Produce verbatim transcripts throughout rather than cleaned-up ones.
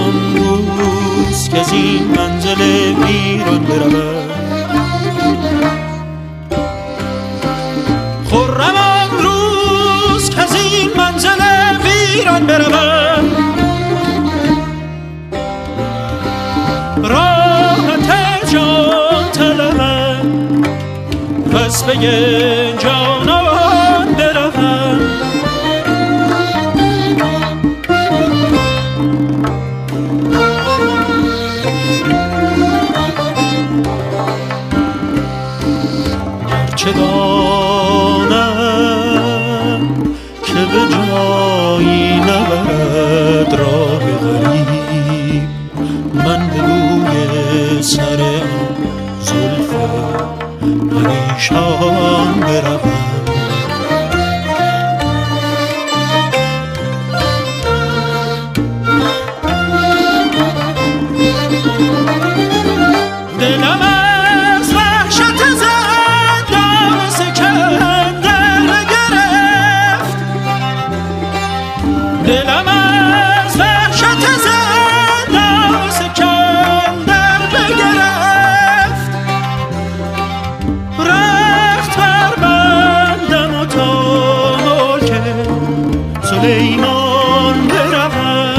آن روز که از این منزل ویران بروم. خرم آن روز که از این منزل ویران بروم. راحت جان طلبم پس به جانان بروم. چه دانم که به جایی نبرد راه غریب، من به روی سر زلف پریشان بروم. دلم از وحشت زندان سکندر گرفت، دلم از وحشت زندان سکندر بگرفت. رخت بر بندم و تا ملک سلیمان بروم.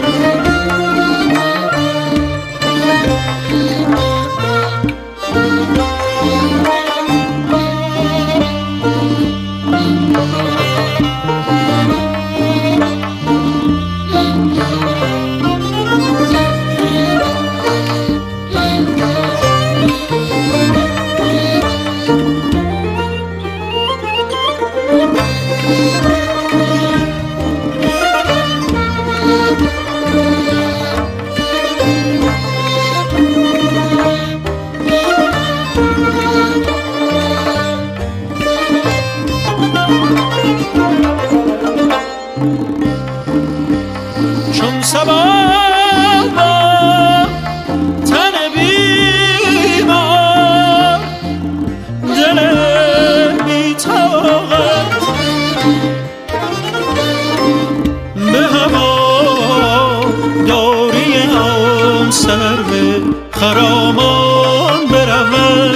چون صبا با تن بیمار، دل بی‌طاقت به هوا داری آن سرو خرامان بروم.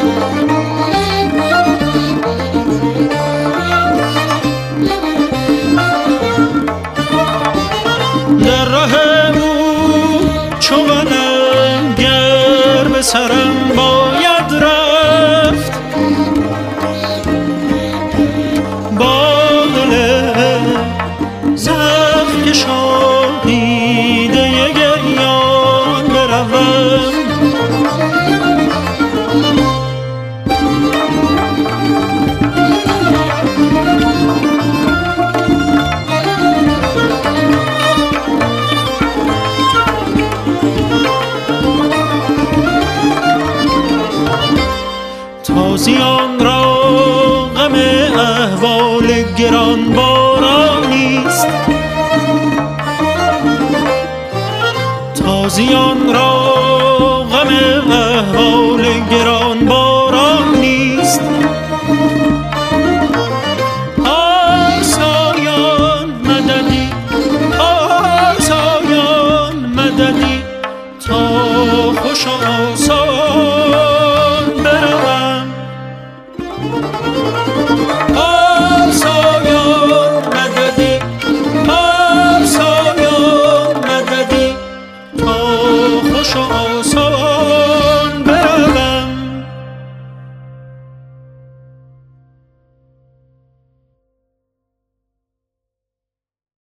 در راه او چو منم گر به سرم باید رفت، با دل زخم کشان دیده گریان بروم. تازیان را غم احوال گران باران نیست، تازیان را